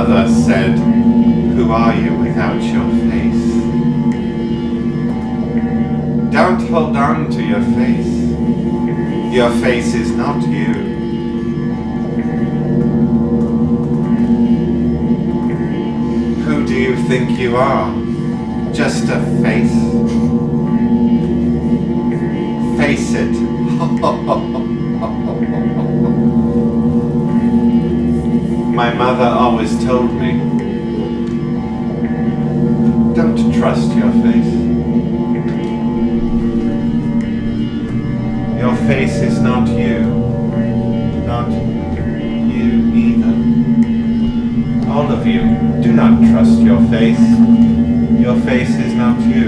mother said, "Who are you without your face?" Don't hold on to your face. Your face is not you. Who do you think you are? Just a face? Face it. My mother always told me, don't trust your face. Your face is not you. Not you either. All of you, do not trust your face. Your face is not you.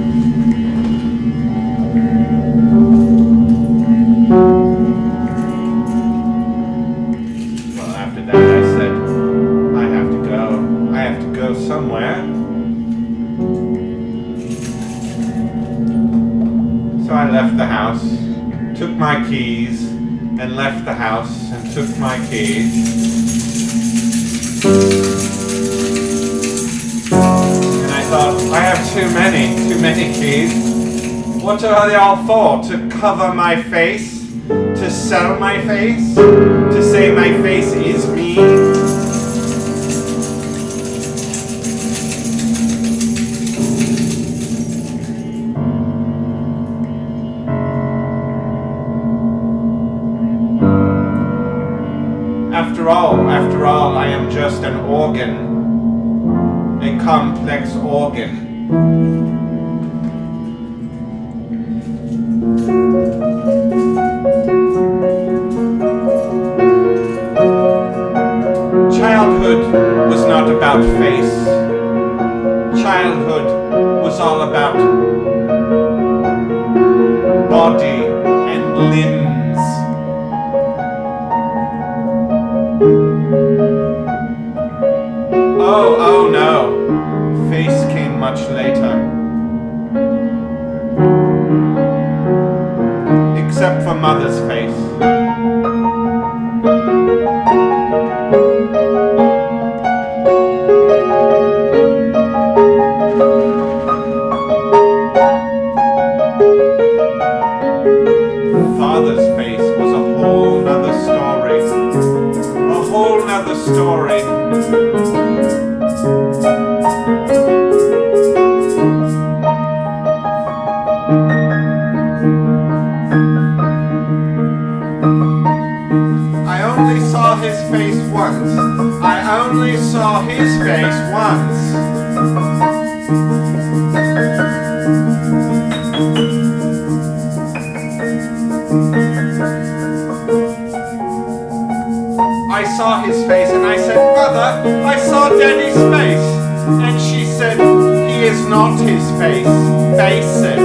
Well, after that I said, I have to go. I have to go somewhere. So I left the house, took my keys, and left the house and took my keys. And I thought, I have too many keys. What are they all for? To cover my face? To sell my face? To say my face is me? After all, I am just an organ, a complex organ. Childhood was not about face. Childhood was all about body and limbs. Oh no, face came much later. Except for mother's face. Father's face was a whole nother story. A whole nother story. I only saw his face once. I saw his face and I said, "Mother, I saw Daddy's face." And she said, "He is not his face. Face it."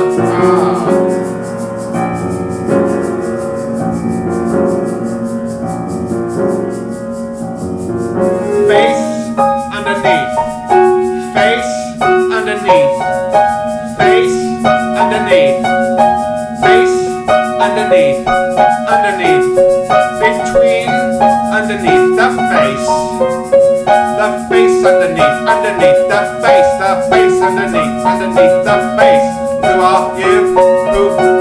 Face underneath. Face underneath. Face underneath. Face underneath. Underneath. Between. Underneath the face underneath, underneath the face underneath the face. Who are you? Who